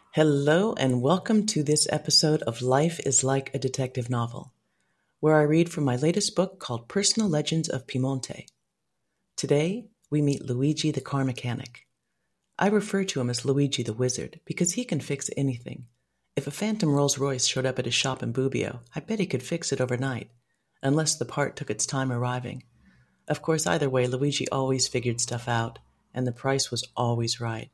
Hello and welcome to this episode of Life is Like a Detective Novel, where I read from my latest book called Personal Legends of Piemonte. Today, we meet Luigi the car mechanic. I refer to him as Luigi the Wizard because he can fix anything. If a phantom Rolls Royce showed up at his shop in Bobbio, I bet he could fix it overnight, unless the part took its time arriving. Of course, either way, Luigi always figured stuff out, and the price was always right.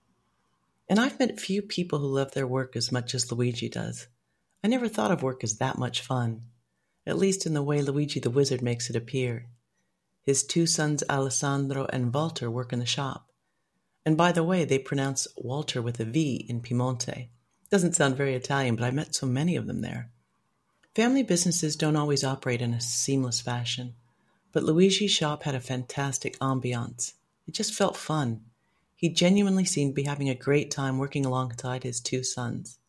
And I've met few people who love their work as much as Luigi does. I never thought of work as that much fun, at least in the way Luigi the Wizard makes it appear. His two sons Alessandro and Walter work in the shop. And by the way, they pronounce Walter with a V in Piemonte. Doesn't sound very Italian, but I met so many of them there. Family businesses don't always operate in a seamless fashion, but Luigi's shop had a fantastic ambiance. It just felt fun. He genuinely seemed to be having a great time working alongside his two sons.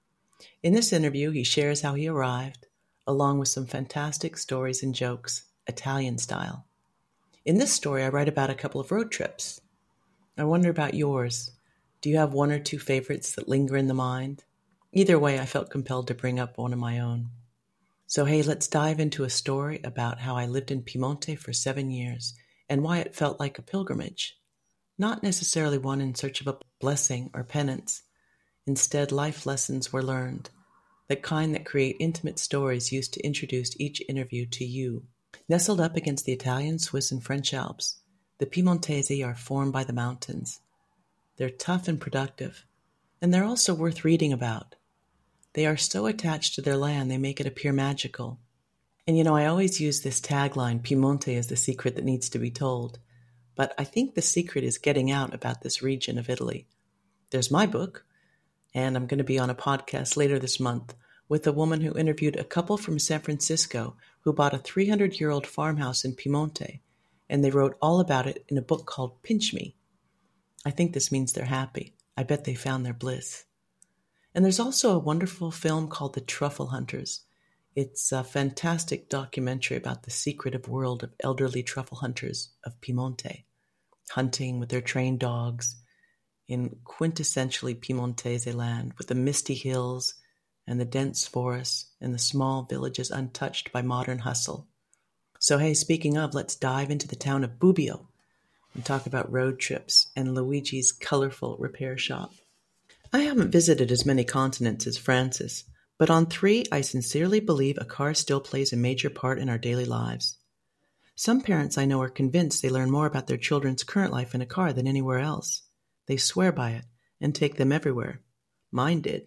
In this interview, he shares how he arrived, along with some fantastic stories and jokes, Italian style. In this story, I write about a couple of road trips. I wonder about yours. Do you have one or two favorites that linger in the mind? Either way, I felt compelled to bring up one of my own. So hey, let's dive into a story about how I lived in Piemonte for 7 years and why it felt like a pilgrimage. Not necessarily one in search of a blessing or penance. Instead, life lessons were learned, the kind that create intimate stories used to introduce each interview to you. Nestled up against the Italian, Swiss, and French Alps, the Piemontesi are formed by the mountains. They're tough and productive, and they're also worth reading about. They are so attached to their land they make it appear magical. And I always use this tagline, Piemonte is the secret that needs to be told. But I think the secret is getting out about this region of Italy. There's my book, and I'm going to be on a podcast later this month with a woman who interviewed a couple from San Francisco who bought a 300-year-old farmhouse in Piemonte, and they wrote all about it in a book called Pinch Me. I think this means they're happy. I bet they found their bliss. And there's also a wonderful film called The Truffle Hunters. It's a fantastic documentary about the secretive world of elderly truffle hunters of Piemonte, hunting with their trained dogs in quintessentially Piemontese land with the misty hills and the dense forests and the small villages untouched by modern hustle. So hey, speaking of, let's dive into the town of Bobbio and talk about road trips and Luigi's colorful repair shop. I haven't visited as many continents as Francis, but on 3, I sincerely believe a car still plays a major part in our daily lives. Some parents I know are convinced they learn more about their children's current life in a car than anywhere else. They swear by it and take them everywhere. Mine did.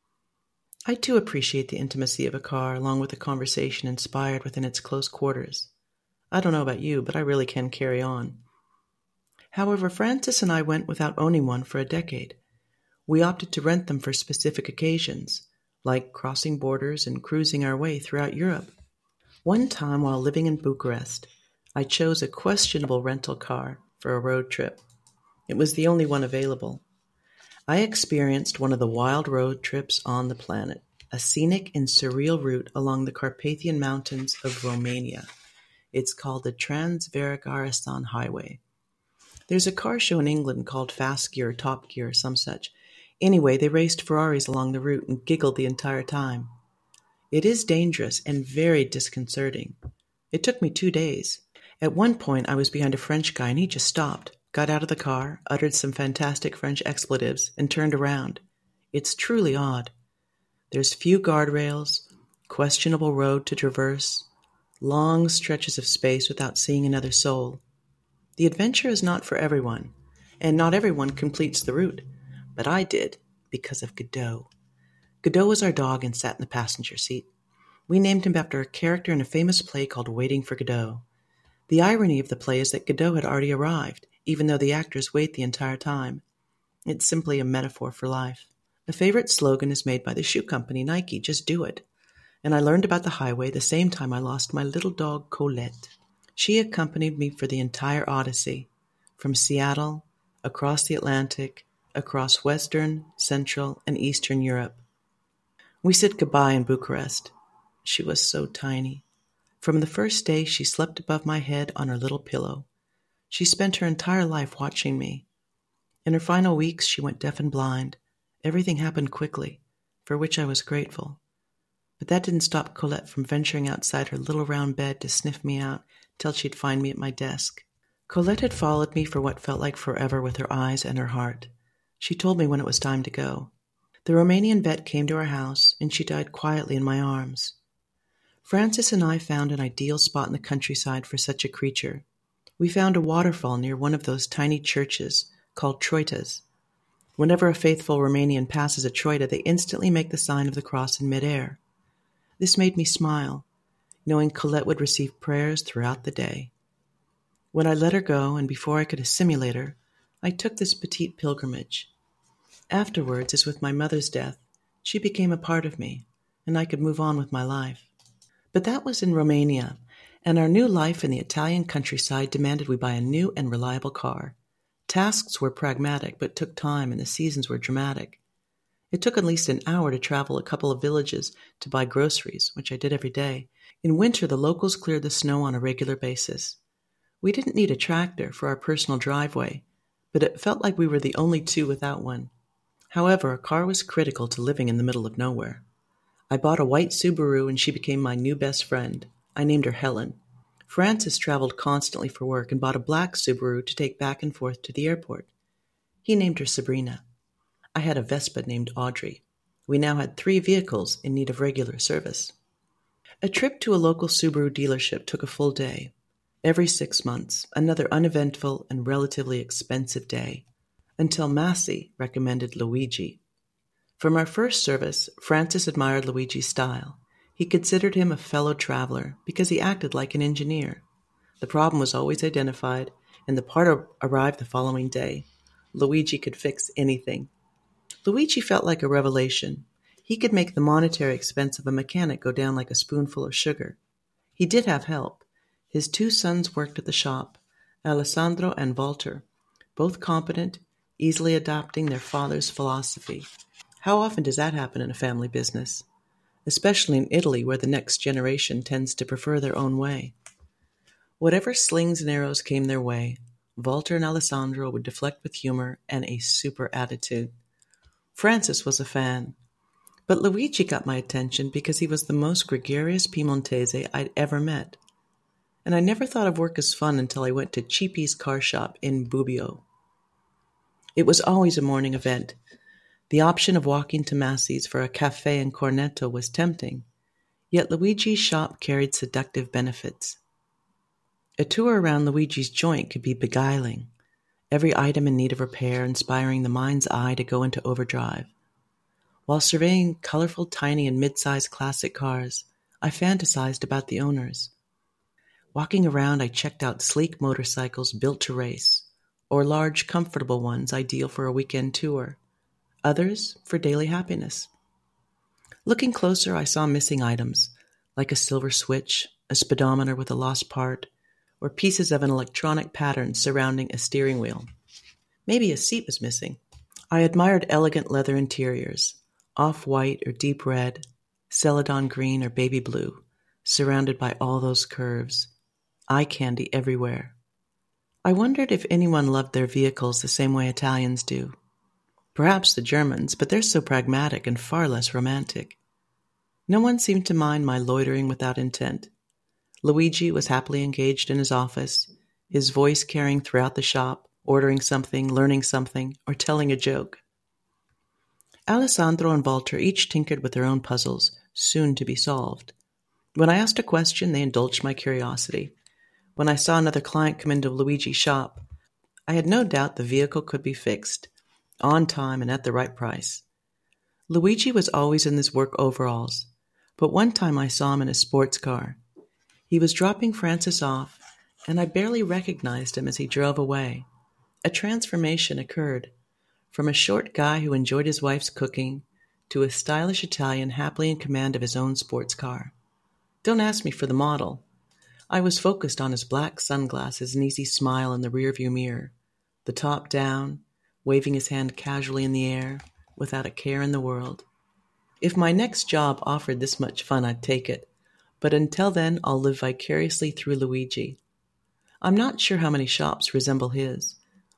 I too appreciate the intimacy of a car along with the conversation inspired within its close quarters. I don't know about you, but I really can carry on. However, Francis and I went without owning one for a decade. We opted to rent them for specific occasions, like crossing borders and cruising our way throughout Europe. One time while living in Bucharest, I chose a questionable rental car for a road trip. It was the only one available. I experienced one of the wild road trips on the planet, a scenic and surreal route along the Carpathian Mountains of Romania. It's called the Trans-Varagarasan Highway. There's a car show in England called Fast Gear or Top Gear or some such. Anyway, they raced Ferraris along the route and giggled the entire time. It is dangerous and very disconcerting. It took me 2 days. At one point, I was behind a French guy and he just stopped, got out of the car, uttered some fantastic French expletives, and turned around. It's truly odd. There's few guardrails, questionable road to traverse, long stretches of space without seeing another soul. The adventure is not for everyone, and not everyone completes the route, but I did because of Godot. Godot was our dog and sat in the passenger seat. We named him after a character in a famous play called Waiting for Godot. The irony of the play is that Godot had already arrived, even though the actors wait the entire time. It's simply a metaphor for life. A favorite slogan is made by the shoe company Nike, just do it. And I learned about the highway the same time I lost my little dog Colette. She accompanied me for the entire Odyssey, from Seattle, across the Atlantic, across Western, Central, and Eastern Europe. We said goodbye in Bucharest. She was so tiny. From the first day, she slept above my head on her little pillow. She spent her entire life watching me. In her final weeks, she went deaf and blind, Everything happened quickly, for which I was grateful. But that didn't stop Colette from venturing outside her little round bed to sniff me out till she'd find me at my desk. Colette had followed me for what felt like forever with her eyes and her heart. She told me when it was time to go. The Romanian vet came to our house, and she died quietly in my arms. Francis and I found an ideal spot in the countryside for such a creature. We found a waterfall near one of those tiny churches called troitas. Whenever a faithful Romanian passes a troita, they instantly make the sign of the cross in midair. This made me smile, knowing Colette would receive prayers throughout the day. When I let her go, and before I could assimilate her, I took this petite pilgrimage. Afterwards, as with my mother's death, she became a part of me, and I could move on with my life. But that was in Romania, and our new life in the Italian countryside demanded we buy a new and reliable car. Tasks were pragmatic, but took time, and the seasons were dramatic. It took at least an hour to travel a couple of villages to buy groceries, which I did every day. In winter, the locals cleared the snow on a regular basis. We didn't need a tractor for our personal driveway, but it felt like we were the only two without one. However, a car was critical to living in the middle of nowhere. I bought a white Subaru, and she became my new best friend. I named her Helen. Francis traveled constantly for work and bought a black Subaru to take back and forth to the airport. He named her Sabrina. I had a Vespa named Audrey. We now had 3 vehicles in need of regular service. A trip to a local Subaru dealership took a full day. Every 6 months, another uneventful and relatively expensive day, until Massey recommended Luigi. From our first service, Francis admired Luigi's style. He considered him a fellow traveler because he acted like an engineer. The problem was always identified, and the part arrived the following day. Luigi could fix anything. Luigi felt like a revelation. He could make the monetary expense of a mechanic go down like a spoonful of sugar. He did have help. His 2 sons worked at the shop, Alessandro and Walter, both competent, easily adopting their father's philosophy. How often does that happen in a family business? Especially in Italy, where the next generation tends to prefer their own way. Whatever slings and arrows came their way, Walter and Alessandro would deflect with humor and a super attitude. Francis was a fan. But Luigi got my attention because he was the most gregarious Piemontese I'd ever met. And I never thought of work as fun until I went to Cheapy's car shop in Bubbio. It was always a morning event. The option of walking to Massey's for a cafe and cornetto was tempting, yet Luigi's shop carried seductive benefits. A tour around Luigi's joint could be beguiling, every item in need of repair inspiring the mind's eye to go into overdrive. While surveying colorful, tiny, and mid-sized classic cars, I fantasized about the owners. Walking around, I checked out sleek motorcycles built to race, or large, comfortable ones ideal for a weekend tour. Others for daily happiness. Looking closer, I saw missing items, like a silver switch, a speedometer with a lost part, or pieces of an electronic pattern surrounding a steering wheel. Maybe a seat was missing. I admired elegant leather interiors, off-white or deep red, celadon green or baby blue, surrounded by all those curves. Eye candy everywhere. I wondered if anyone loved their vehicles the same way Italians do. Perhaps the Germans, but they're so pragmatic and far less romantic. No one seemed to mind my loitering without intent. Luigi was happily engaged in his office, his voice carrying throughout the shop, ordering something, learning something, or telling a joke. Alessandro and Walter each tinkered with their own puzzles, soon to be solved. When I asked a question, they indulged my curiosity. When I saw another client come into Luigi's shop, I had no doubt the vehicle could be fixed, on time and at the right price. Luigi was always in his work overalls, but one time I saw him in a sports car. He was dropping Francis off, and I barely recognized him as he drove away. A transformation occurred, from a short guy who enjoyed his wife's cooking to a stylish Italian happily in command of his own sports car. Don't ask me for the model. I was focused on his black sunglasses and easy smile in the rearview mirror, the top down, waving his hand casually in the air, without a care in the world. If my next job offered this much fun, I'd take it, but until then, I'll live vicariously through Luigi. I'm not sure how many shops resemble his.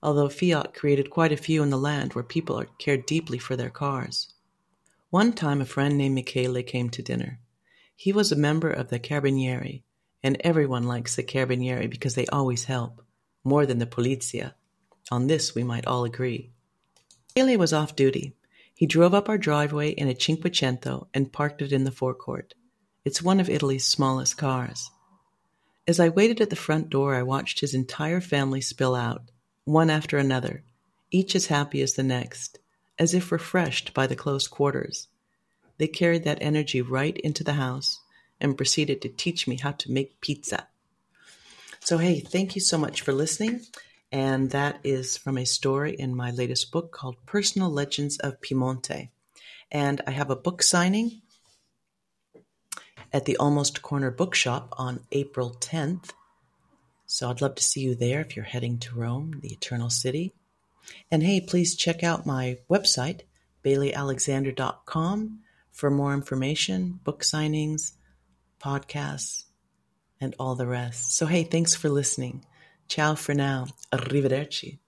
although Fiat created quite a few in the land where people cared deeply for their cars. One time a friend named Michele came to dinner. He was a member of the Carabinieri, and everyone likes the Carabinieri because they always help, more than the Polizia. On this we might all agree. Michele was off duty. He drove up our driveway in a Cinquecento and parked it in the forecourt. It's one of Italy's smallest cars. As I waited at the front door, I watched his entire family spill out, one after another, each as happy as the next, as if refreshed by the close quarters. They carried that energy right into the house and proceeded to teach me how to make pizza. So, hey, thank you so much for listening. And that is from a story in my latest book called Personal Legends of Piemonte. And I have a book signing at the Almost Corner Bookshop on April 10th. So I'd love to see you there if you're heading to Rome, the Eternal City. And hey, please check out my website, baileyalexander.com, for more information, book signings, podcasts, and all the rest. So hey, thanks for listening. Ciao for now. Arrivederci.